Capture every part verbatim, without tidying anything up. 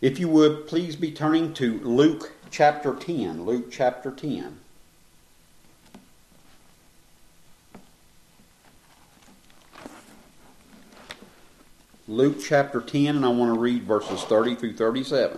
If you would, please be turning to Luke chapter ten. Luke chapter ten. Luke chapter ten, and I want to read verses thirty through thirty-seven.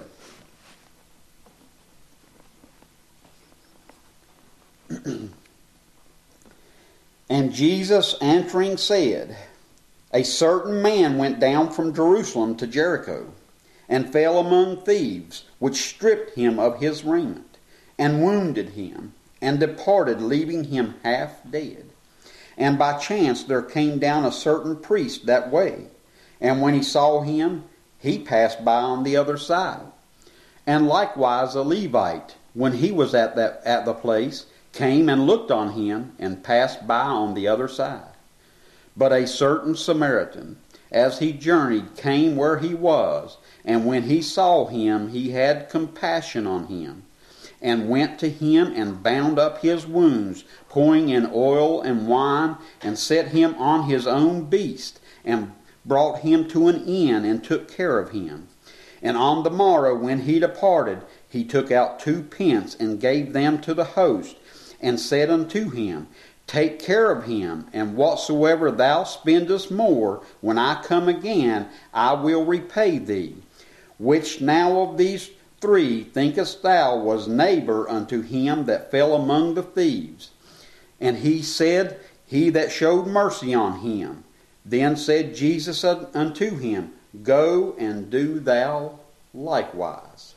And Jesus answering said, A certain man went down from Jerusalem to Jericho, and fell among thieves, which stripped him of his raiment, and wounded him, and departed, leaving him half dead. And by chance there came down a certain priest that way, and when he saw him, he passed by on the other side. And likewise a Levite, when he was at that at the place, came and looked on him, and passed by on the other side. But a certain Samaritan, as he journeyed, came where he was, and when he saw him, he had compassion on him, and went to him and bound up his wounds, pouring in oil and wine, and set him on his own beast, and brought him to an inn, and took care of him. And on the morrow, when he departed, he took out two pence, and gave them to the host, and said unto him, Take care of him, and whatsoever thou spendest more, when I come again, I will repay thee. Which now of these three thinkest thou was neighbor unto him that fell among the thieves? And he said, He that showed mercy on him. Then said Jesus unto him, Go and do thou likewise.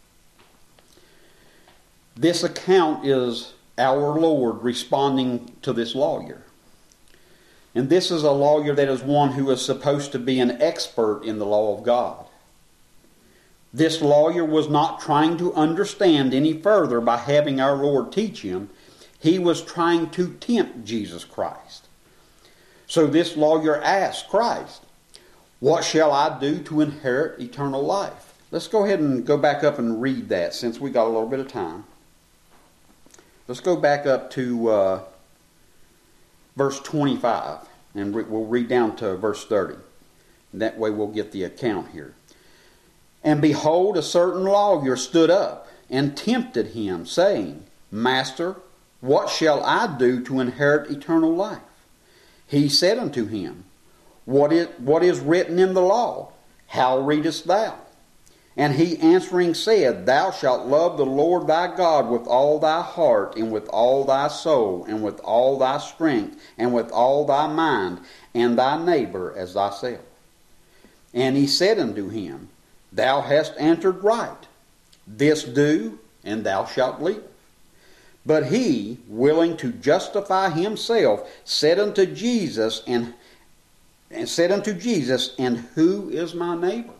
This account is our Lord responding to this lawyer. And this is a lawyer that is one who is supposed to be an expert in the law of God. This lawyer was not trying to understand any further by having our Lord teach him. He was trying to tempt Jesus Christ. So this lawyer asked Christ, What shall I do to inherit eternal life? Let's go ahead and go back up and read that since we got a little bit of time. Let's go back up to uh, verse twenty-five, and re- we'll read down to verse thirty. And that way we'll get the account here. And behold, a certain lawyer stood up and tempted him, saying, Master, what shall I do to inherit eternal life? He said unto him, What is, what is written in the law? How readest thou? And he answering said, Thou shalt love the Lord thy God with all thy heart, and with all thy soul, and with all thy strength, and with all thy mind, and thy neighbor as thyself. And he said unto him, Thou hast answered right. This do, and thou shalt live. But he, willing to justify himself, said unto Jesus, and, and said unto Jesus, And who is my neighbor?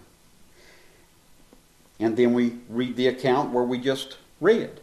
And then we read the account where we just read.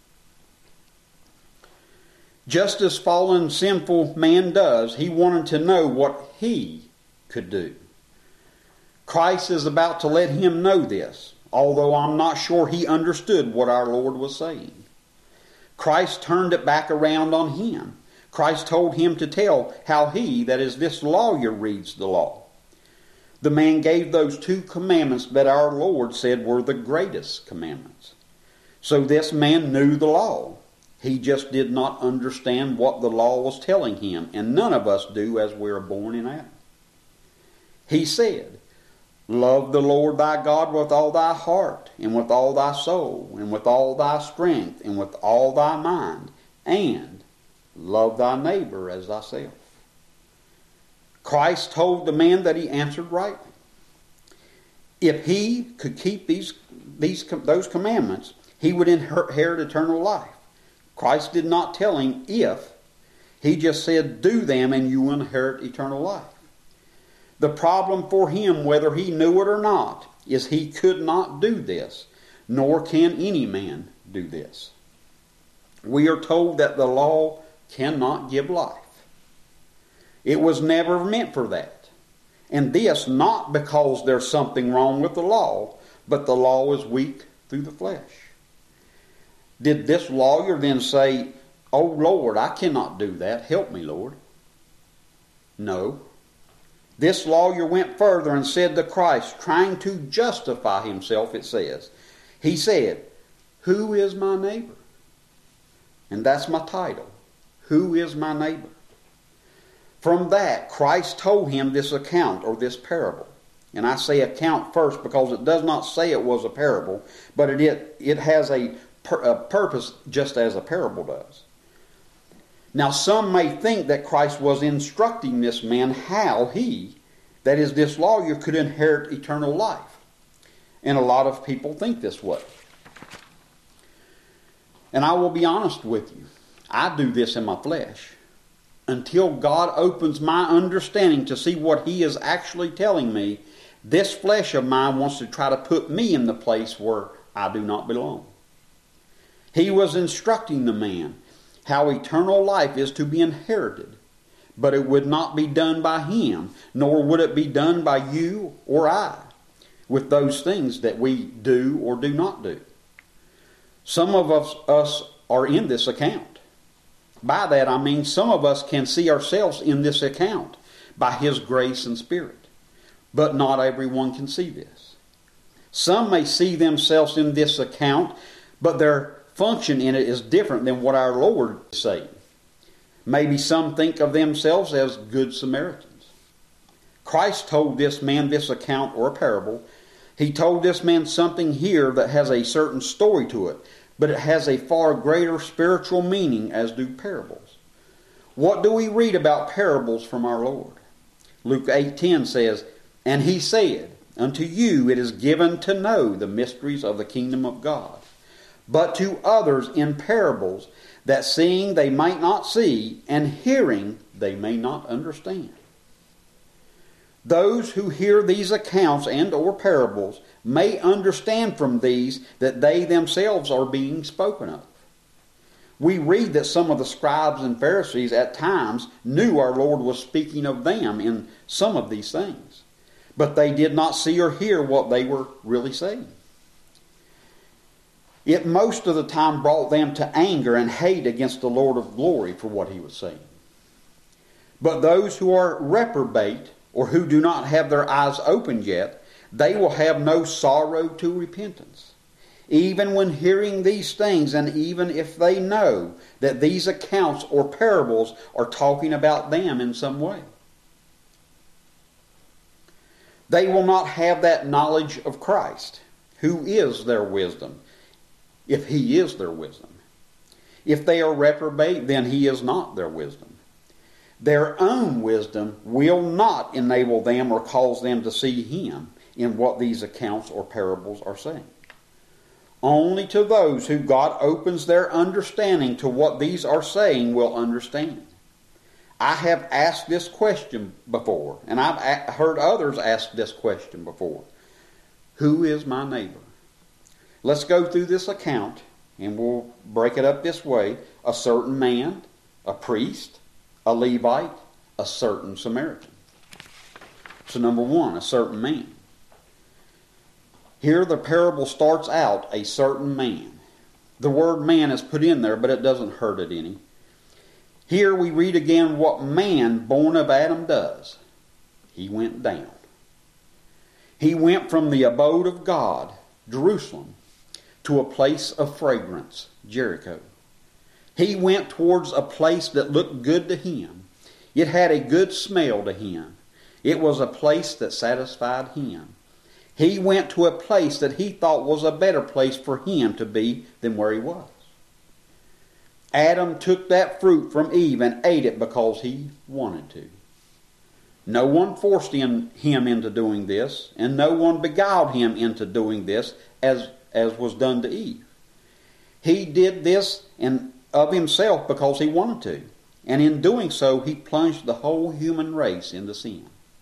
Just as fallen, sinful man does, he wanted to know what he could do. Christ is about to let him know this, although I'm not sure he understood what our Lord was saying. Christ turned it back around on him. Christ told him to tell how he, that is this lawyer, reads the law. The man gave those two commandments that our Lord said were the greatest commandments. So this man knew the law. He just did not understand what the law was telling him, and none of us do as we are born in Adam. He said, Love the Lord thy God with all thy heart, and with all thy soul, and with all thy strength, and with all thy mind, and love thy neighbor as thyself. Christ told the man that he answered rightly. If he could keep these, these those commandments, he would inherit eternal life. Christ did not tell him if. He just said, do them and you will inherit eternal life. The problem for him, whether he knew it or not, is he could not do this, nor can any man do this. We are told that the law cannot give life. It was never meant for that. And this not because there's something wrong with the law, but the law is weak through the flesh. Did this lawyer then say, Oh Lord, I cannot do that. Help me, Lord? No. This lawyer went further and said to Christ, trying to justify himself, it says, he said, "Who is my neighbor?" And that's my title. Who is my neighbor? From that, Christ told him this account or this parable. And I say account first because it does not say it was a parable, but it, it, it has a, a purpose just as a parable does. Now some may think that Christ was instructing this man how he, that is this lawyer, could inherit eternal life. And a lot of people think this way. And I will be honest with you. I do this in my flesh. Until God opens my understanding to see what He is actually telling me, this flesh of mine wants to try to put me in the place where I do not belong. He was instructing the man how eternal life is to be inherited. But it would not be done by him, nor would it be done by you or I, with those things that we do or do not do. Some of us, us are in this account. By that I mean some of us can see ourselves in this account by His grace and Spirit. But not everyone can see this. Some may see themselves in this account, but their function in it is different than what our Lord is saying. Maybe some think of themselves as good Samaritans. Christ told this man this account or a parable. He told this man something here that has a certain story to it, but it has a far greater spiritual meaning as do parables. What do we read about parables from our Lord? Luke eight ten says, "And He said, Unto you it is given to know the mysteries of the kingdom of God, but to others in parables, that seeing they might not see, and hearing they may not understand." Those who hear these accounts and or parables may understand from these that they themselves are being spoken of. We read that some of the scribes and Pharisees at times knew our Lord was speaking of them in some of these things, but they did not see or hear what they were really saying. It most of the time brought them to anger and hate against the Lord of glory for what He was saying. But those who are reprobate, or who do not have their eyes opened yet, they will have no sorrow to repentance, even when hearing these things, and even if they know that these accounts or parables are talking about them in some way. They will not have that knowledge of Christ, who is their wisdom, if He is their wisdom. If they are reprobate, then He is not their wisdom. Their own wisdom will not enable them or cause them to see Him in what these accounts or parables are saying. Only to those who God opens their understanding to what these are saying will understand. I have asked this question before, and I've heard others ask this question before. Who is my neighbor? Let's go through this account, and we'll break it up this way. A certain man, a priest, a Levite, a certain Samaritan. So number one, a certain man. Here the parable starts out, a certain man. The word man is put in there, but it doesn't hurt it any. Here we read again what man born of Adam does. He went down. He went from the abode of God, Jerusalem, to a place of fragrance, Jericho. He went towards a place that looked good to him. It had a good smell to him. It was a place that satisfied him. He went to a place that he thought was a better place for him to be than where he was. Adam took that fruit from Eve and ate it because he wanted to. No one forced him, him into doing this, and no one beguiled him into doing this as, as was done to Eve. He did this in, of himself because he wanted to, and in doing so he plunged the whole human race into sin.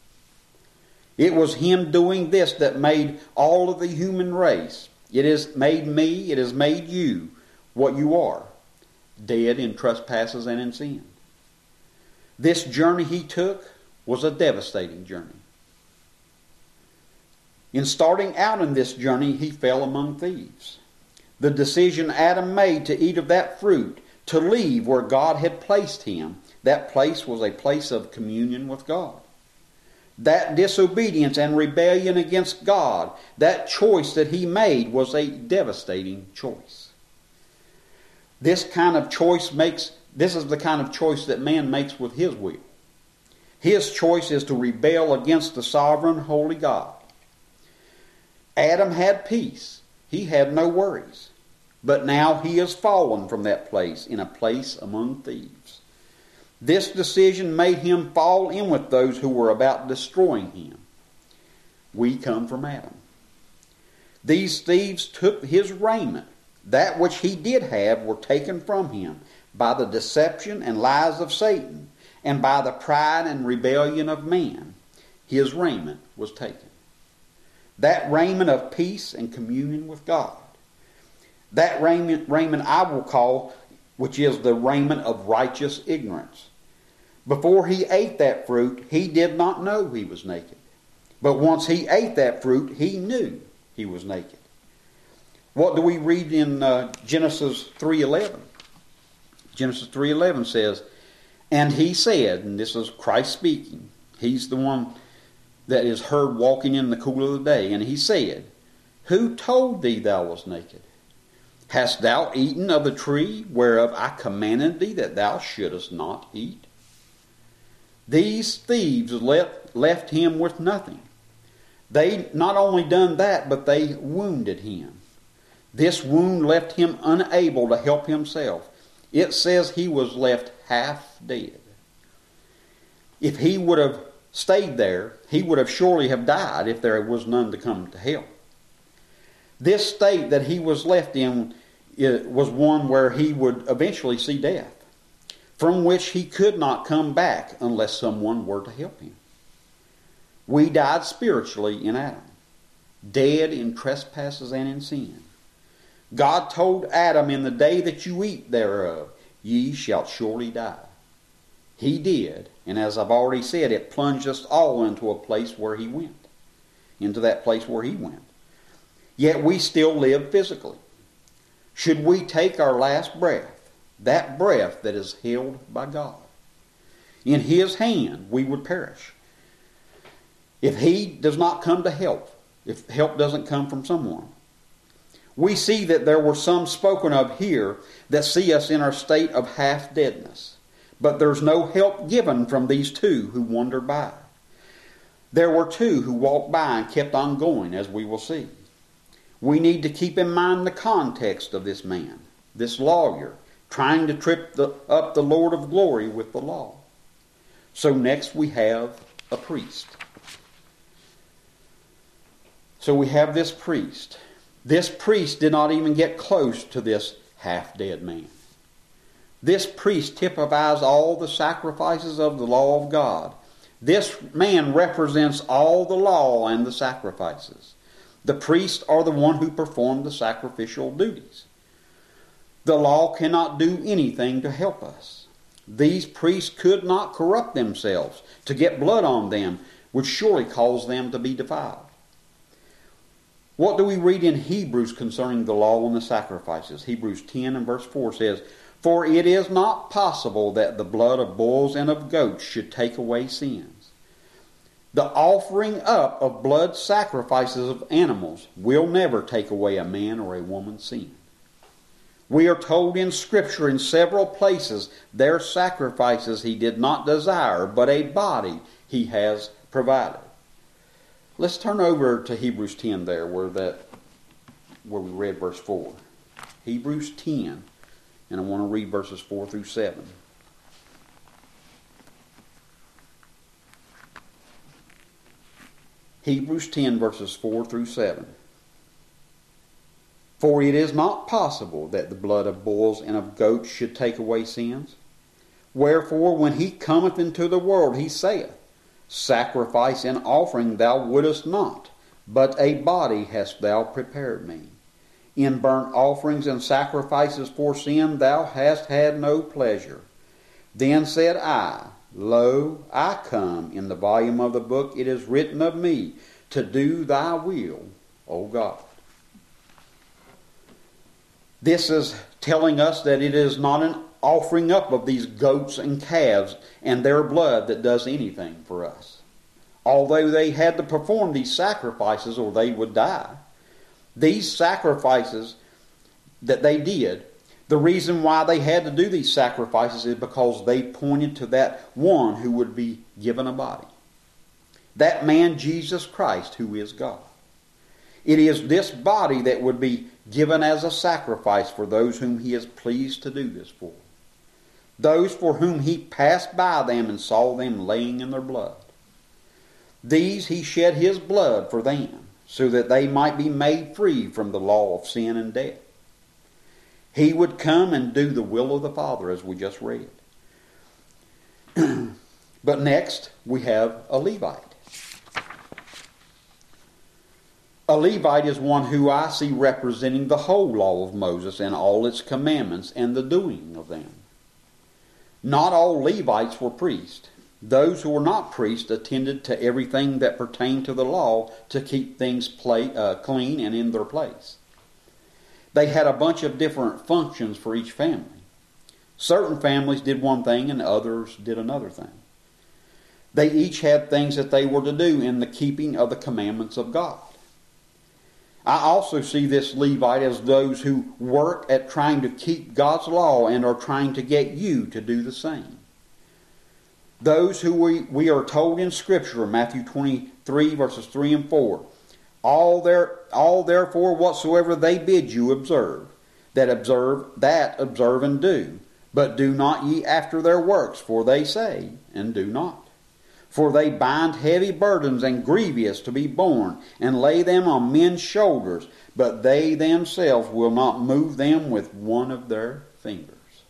It was him doing this that made all of the human race. It has made me, it has made you what you are, dead in trespasses and in sin. This journey he took was a devastating journey. In starting out in this journey, he fell among thieves. The decision Adam made to eat of that fruit, to leave where God had placed him, that place was a place of communion with God. That disobedience and rebellion against God, that choice that he made, was a devastating choice. This kind of choice makes, this is the kind of choice that man makes with his will. His choice is to rebel against the sovereign, holy God. Adam had peace. He had no worries. But now he has fallen from that place, in a place among thieves. This decision made him fall in with those who were about destroying him. We come from Adam. These thieves took his raiment. That which he did have were taken from him by the deception and lies of Satan, and by the pride and rebellion of man. His raiment was taken. That raiment of peace and communion with God. That raiment, raiment I will call, which is the raiment of righteous ignorance. Before he ate that fruit, he did not know he was naked. But once he ate that fruit, he knew he was naked. What do we read in uh, Genesis three eleven? Genesis three eleven says, "And he said," and this is Christ speaking. He's the one that is heard walking in the cool of the day. "And he said, Who told thee thou wast naked? Hast thou eaten of the tree whereof I commanded thee that thou shouldest not eat?" These thieves left, left him with nothing. They not only done that, but they wounded him. This wound left him unable to help himself. It says he was left half dead. If he would have stayed there, he would have surely have died if there was none to come to help. This state that he was left in was one where he would eventually see death, from which he could not come back unless someone were to help him. We died spiritually in Adam, dead in trespasses and in sin. God told Adam, "In the day that you eat thereof, ye shall surely die." He did, and as I've already said, it plunged us all into a place where he went, into that place where he went. Yet we still live physically. Should we take our last breath, that breath that is held by God, in his hand, we would perish. If he does not come to help, if help doesn't come from someone. We see that there were some spoken of here that see us in our state of half-deadness. But there's no help given from these two who wandered by. There were two who walked by and kept on going, as we will see. We need to keep in mind the context of this man, this lawyer, trying to trip the, up the Lord of glory with the law. So next we have a priest. So we have this priest. This priest did not even get close to this half-dead man. This priest typifies all the sacrifices of the law of God. This man represents all the law and the sacrifices. The priests are the one who perform the sacrificial duties. The law cannot do anything to help us. These priests could not corrupt themselves. To get blood on them would surely cause them to be defiled. What do we read in Hebrews concerning the law and the sacrifices? Hebrews ten and verse four says, "For it is not possible that the blood of bulls and of goats should take away sins." The offering up of blood sacrifices of animals will never take away a man or a woman's sin. We are told in Scripture in several places, their sacrifices he did not desire, but a body he has provided. Let's turn over to Hebrews ten there, where that where we read verse four. Hebrews ten, and I want to read verses four through seven. Hebrews ten, verses four through seven. "For it is not possible that the blood of bulls and of goats should take away sins. Wherefore, when he cometh into the world, he saith, Sacrifice and offering thou wouldest not, but a body hast thou prepared me. In burnt offerings and sacrifices for sin thou hast had no pleasure. Then said I, Lo, I come. In the volume of the book it is written of me, to do thy will, O God." This is telling us that it is not an offering up of these goats and calves and their blood that does anything for us. although they had to perform these sacrifices or they would die. These sacrifices that they did, the reason why they had to do these sacrifices is because they pointed to that one who would be given a body. That man, Jesus Christ, who is God. It is this body that would be given as a sacrifice for those whom he is pleased to do this for. Those for whom he passed by them and saw them laying in their blood. These he shed his blood for them, so that they might be made free from the law of sin and death. He would come and do the will of the Father, as we just read. But next, we have a Levite. A Levite is one who I see representing the whole law of Moses and all its commandments and the doing of them. Not all Levites were priests. Those who were not priests attended to everything that pertained to the law to keep things play, uh, clean and in their place. They had a bunch of different functions for each family. Certain families did one thing and others did another thing. They each had things that they were to do in the keeping of the commandments of God. I also see this Levite as those who work at trying to keep God's law and are trying to get you to do the same. Those who we, we are told in Scripture, Matthew twenty-three, verses three and four, all, there, all therefore whatsoever they bid you observe, that observe, that observe and do, but do not ye after their works, for they say, and do not. For they bind heavy burdens and grievous to be borne, and lay them on men's shoulders, but they themselves will not move them with one of their fingers.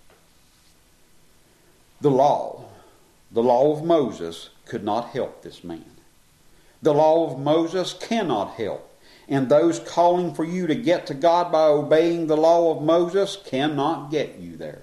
The law, the law of Moses, could not help this man. The law of Moses cannot help, and those calling for you to get to God by obeying the law of Moses cannot get you there.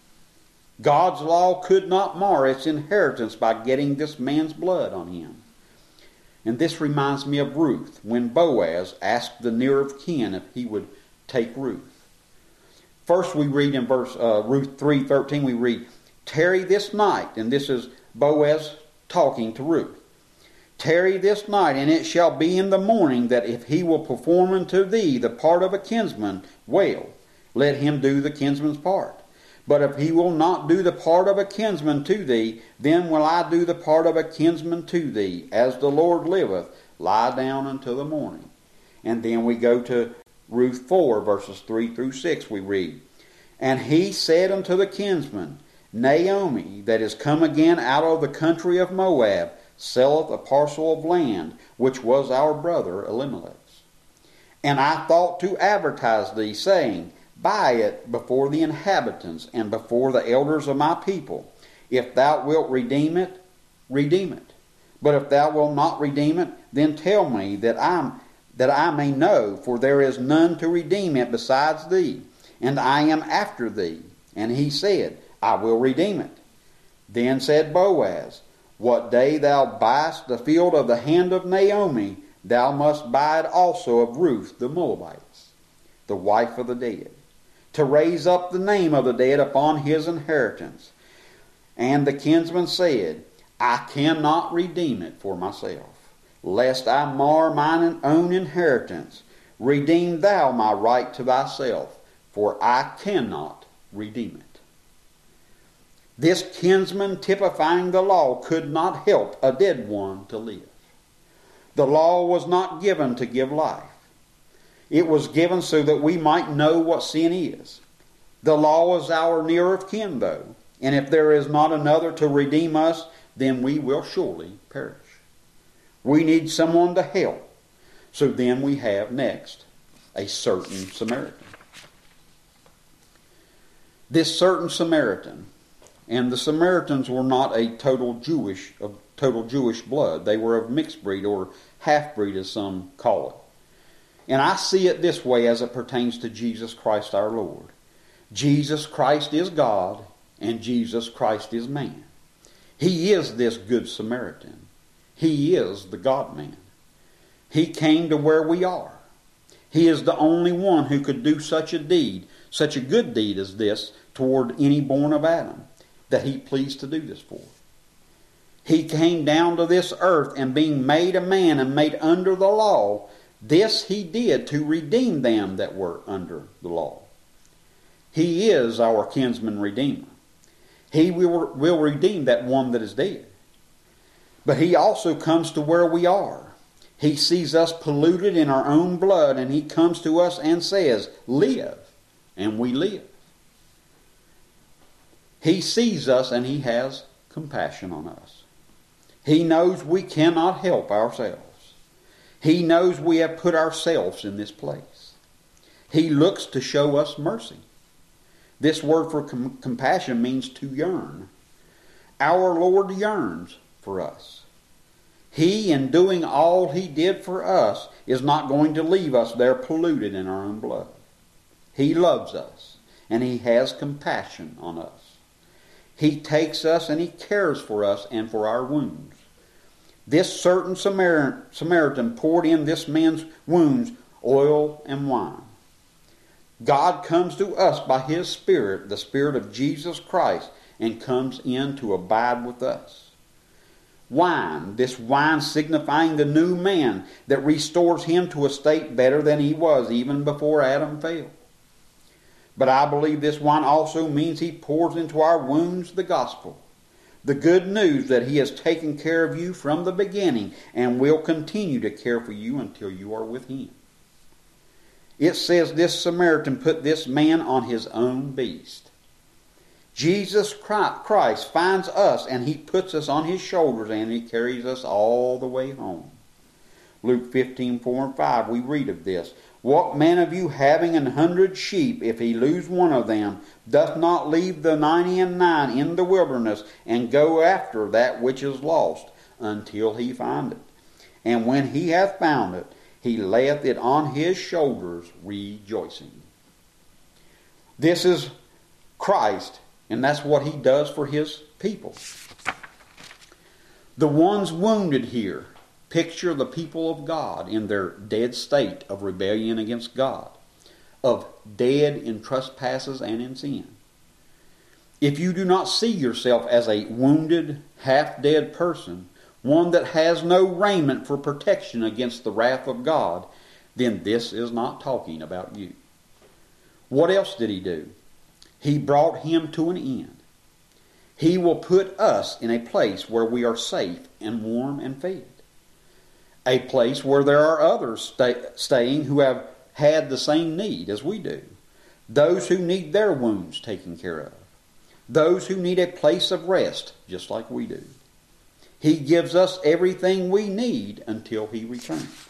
God's law could not mar its inheritance by getting this man's blood on him. And this reminds me of Ruth, when Boaz asked the near of kin if he would take Ruth. First we read in verse uh, Ruth three thirteen, we read, "Tarry this night," and this is Boaz talking to Ruth. "Tarry this night, and it shall be in the morning that if he will perform unto thee the part of a kinsman, well, let him do the kinsman's part. But if he will not do the part of a kinsman to thee, then will I do the part of a kinsman to thee. As the Lord liveth, lie down until the morning." And then we go to Ruth four, verses three through six, we read, "And he said unto the kinsman, Naomi, that is come again out of the country of Moab, selleth a parcel of land, which was our brother Elimelech's. And I thought to advertise thee, saying, Buy it before the inhabitants and before the elders of my people. If thou wilt redeem it, redeem it. But if thou wilt not redeem it, then tell me that I that I may know, for there is none to redeem it besides thee, and I am after thee. And he said, I will redeem it. Then said Boaz, What day thou buyest the field of the hand of Naomi, thou must buy it also of Ruth the Moabitess, the wife of the dead, to raise up the name of the dead upon his inheritance. And the kinsman said, I cannot redeem it for myself, lest I mar mine own inheritance. Redeem thou my right to thyself, for I cannot redeem it. This kinsman, typifying the law, could not help a dead one to live. The law was not given to give life. It was given so that we might know what sin is. The law is our near of kin, though, and if there is not another to redeem us, then we will surely perish. We need someone to help. So then we have next a certain Samaritan. This certain Samaritan, and the Samaritans were not a total Jewish of total Jewish blood. They were of mixed breed or half breed, as some call it. And I see it this way as it pertains to Jesus Christ our Lord. Jesus Christ is God, and Jesus Christ is man. He is this good Samaritan. He is the God-man. He came to where we are. He is the only one who could do such a deed, such a good deed as this, toward any born of Adam, that he pleased to do this for. He came down to this earth, and being made a man and made under the law, this he did to redeem them that were under the law. He is our kinsman redeemer. He will, will redeem that one that is dead. But he also comes to where we are. He sees us polluted in our own blood, and he comes to us and says, live, and we live. He sees us and he has compassion on us. He knows we cannot help ourselves. He knows we have put ourselves in this place. He looks to show us mercy. This word for com- compassion means to yearn. Our Lord yearns for us. He, in doing all he did for us, is not going to leave us there polluted in our own blood. He loves us, and he has compassion on us. He takes us and he cares for us and for our wounds. This certain Samaritan poured in this man's wounds oil and wine. God comes to us by his Spirit, the Spirit of Jesus Christ, and comes in to abide with us. Wine, this wine signifying the new man that restores him to a state better than he was even before Adam fell. But I believe this wine also means he pours into our wounds the gospel, the good news that he has taken care of you from the beginning and will continue to care for you until you are with him. It says this Samaritan put this man on his own beast. Jesus Christ finds us and he puts us on his shoulders and he carries us all the way home. Luke fifteen, four and five, we read of this. What man of you having an hundred sheep, if he lose one of them, doth not leave the ninety and nine in the wilderness, and go after that which is lost, until he find it? And when he hath found it, he layeth it on his shoulders, rejoicing. This is Christ, and that's what he does for his people. The ones wounded here picture the people of God in their dead state of rebellion against God, of dead in trespasses and in sin. If you do not see yourself as a wounded, half-dead person, one that has no raiment for protection against the wrath of God, then this is not talking about you. What else did he do? He brought him to an end. He will put us in a place where we are safe and warm and fed. A place where there are others stay, staying who have had the same need as we do. Those who need their wounds taken care of. Those who need a place of rest, just like we do. He gives us everything we need until he returns.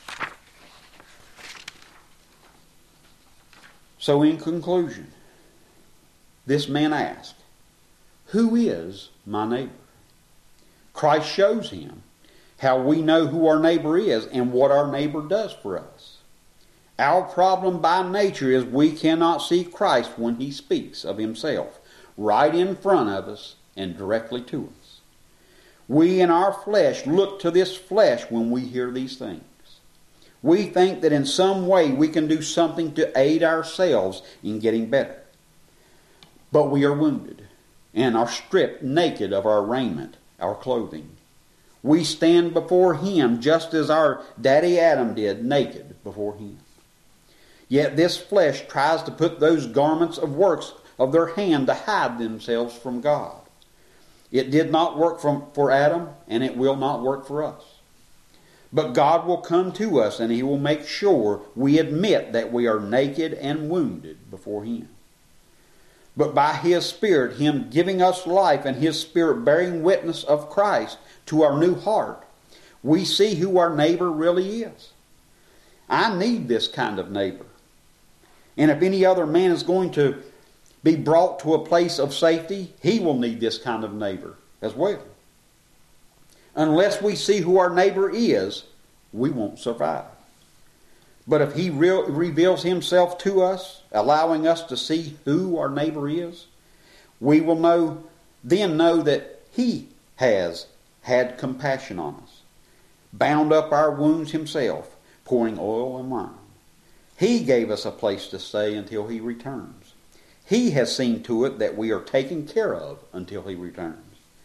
So in conclusion, this man asked, who is my neighbor? Christ shows him how we know who our neighbor is and what our neighbor does for us. Our problem by nature is we cannot see Christ when he speaks of himself right in front of us and directly to us. We in our flesh look to this flesh when we hear these things. We think that in some way we can do something to aid ourselves in getting better. But we are wounded and are stripped naked of our raiment, our clothing. We stand before him just as our daddy Adam did, naked before him. Yet this flesh tries to put those garments of works of their hand to hide themselves from God. It did not work from, for Adam, and it will not work for us. But God will come to us, and he will make sure we admit that we are naked and wounded before him. But by his Spirit, him giving us life and his Spirit bearing witness of Christ to our new heart, we see who our neighbor really is. I need this kind of neighbor. And if any other man is going to be brought to a place of safety, he will need this kind of neighbor as well. Unless we see who our neighbor is, we won't survive. But if he re- reveals himself to us, allowing us to see who our neighbor is, we will know then know that he has had compassion on us, bound up our wounds himself, pouring oil and wine. He gave us a place to stay until he returns. He has seen to it that we are taken care of until he returns.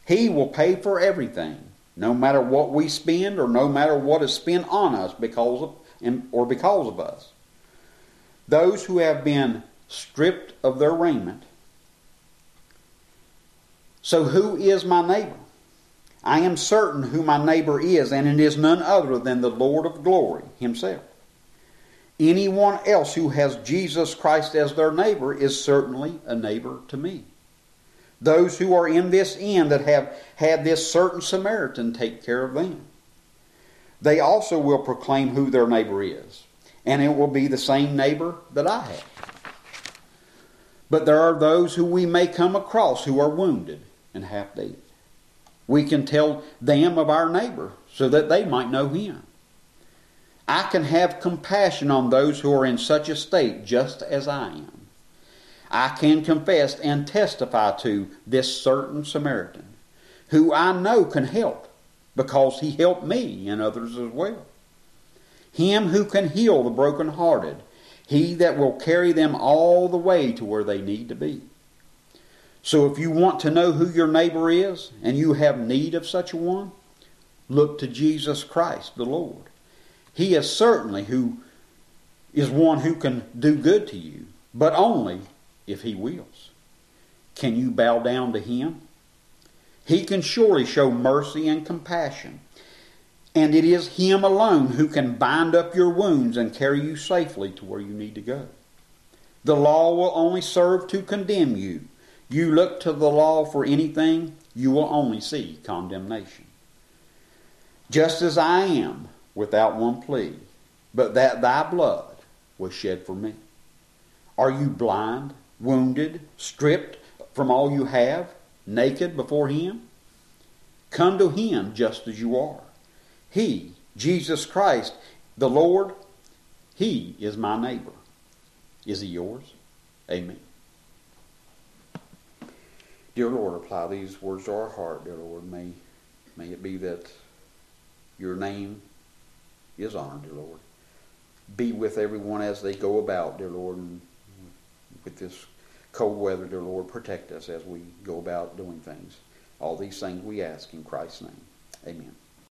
He will pay for everything, no matter what we spend or no matter what is spent on us because of, or because of us. Those who have been stripped of their raiment. So who is my neighbor? I am certain who my neighbor is, and it is none other than the Lord of glory himself. Anyone else who has Jesus Christ as their neighbor is certainly a neighbor to me. Those who are in this inn that have had this certain Samaritan take care of them. They also will proclaim who their neighbor is, and it will be the same neighbor that I have. But there are those who we may come across who are wounded and half dead. We can tell them of our neighbor so that they might know him. I can have compassion on those who are in such a state just as I am. I can confess and testify to this certain Samaritan, who I know can help because he helped me and others as well. Him who can heal the brokenhearted, he that will carry them all the way to where they need to be. So if you want to know who your neighbor is and you have need of such a one, look to Jesus Christ the Lord. He is certainly who is one who can do good to you, but only if he wills. Can you bow down to him? He can surely show mercy and compassion, and it is him alone who can bind up your wounds and carry you safely to where you need to go. The law will only serve to condemn you. You look to the law for anything, you will only see condemnation. Just as I am, without one plea, but that thy blood was shed for me. Are you blind, wounded, stripped from all you have, naked before him? Come to him just as you are. He, Jesus Christ, the Lord, he is my neighbor. Is he yours? Amen. Dear Lord, apply these words to our heart, dear Lord. May, may it be that your name is honored, dear Lord. Be with everyone as they go about, dear Lord, and with this cold weather, dear Lord, protect us as we go about doing things. All these things we ask in Christ's name. Amen.